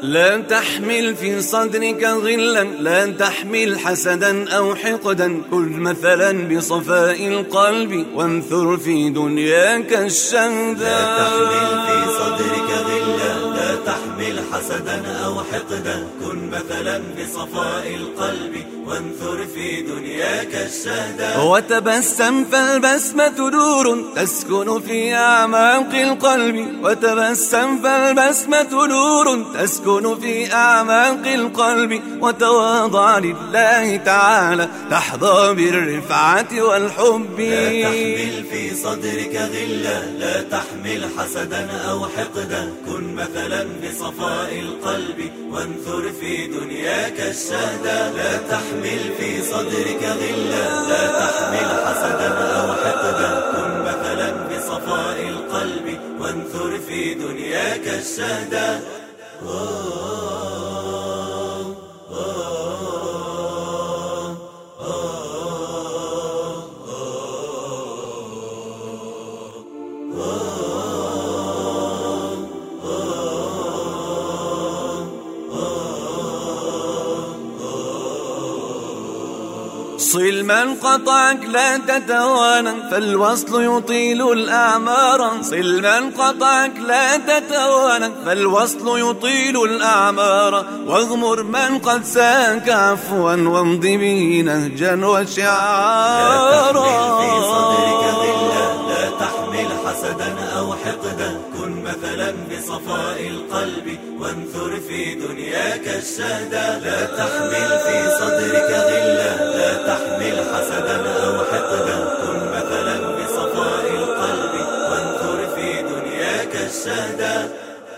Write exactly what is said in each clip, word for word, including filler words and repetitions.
لا تحمل في صدرك غلا، لا تحمل حسدا أو حقدا، كن مثلا بصفاء القلب وانثر في دنياك الشهدا. لا تحمل في صدرك غلا، لا تحمل حسدا أو حقدا، كن مثلا بصفاء القلب وانثر في دنياك الشهدا. وتبسم فالبسمة نور تسكن في أعماق القلب، وتبسم فالبسمة نور تسكن في أعماق القلب، وتواضع لله تعالى تحظى بالرفعة والحب. لا تحمل في صدرك غلا، لا تحمل حسدا أو حقدا، كن مثلا بصفاء القلب وانثر في دنياك الشهدا. لا تحمل في صدرك غلا، لا تحمل حسدا أو حقدا، كن مثلا بصفاء القلب وانثر في دنياك الشهدا. صل من قطعك لا تتوانى، فالوصل يطيل الأعمار. صل من قطعك لا تتوانى، فالوصل يطيل الأعمار. واغمر من قد ساك عفوا، وامض به نهجا وشعارا. لا تحمل في صدرك غلا، لا تحمل حسدا أو حقدا، كن مثلا بصفاء القلب وانثر في دنياك الشهدا. لا تحمل في صدرك غلا، لا تحمل حسدا أو حقدا، كن مثلا بصفاء القلب وانثر في دنياك الشهدا.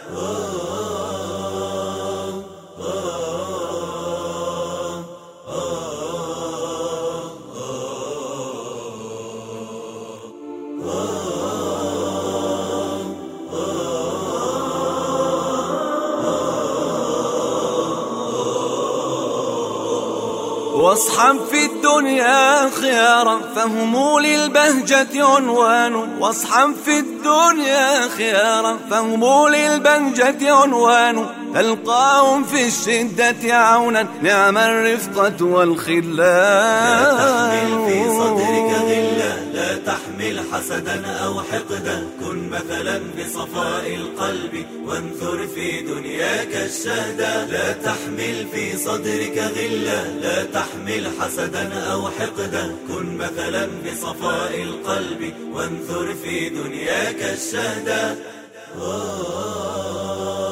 واصحب في الدنيا خيارا، فهم للبهجة عنوان. واصحب في الدنيا خيارا، فهم للبهجة عنوان. تلقاهم في الشدة عونا، نعم الرفقة والخلان. لا تحمل في صدرك غلا، لا تحمل حسدا أو حقدا، كن مثلا بصفاء القلب وانثر في دنياك الشهدا. لا تحمل في صدرك غلا، لا تحمل حسدا أو حقدا، كن مثلا بصفاء القلب وانثر في دنياك الشهدا.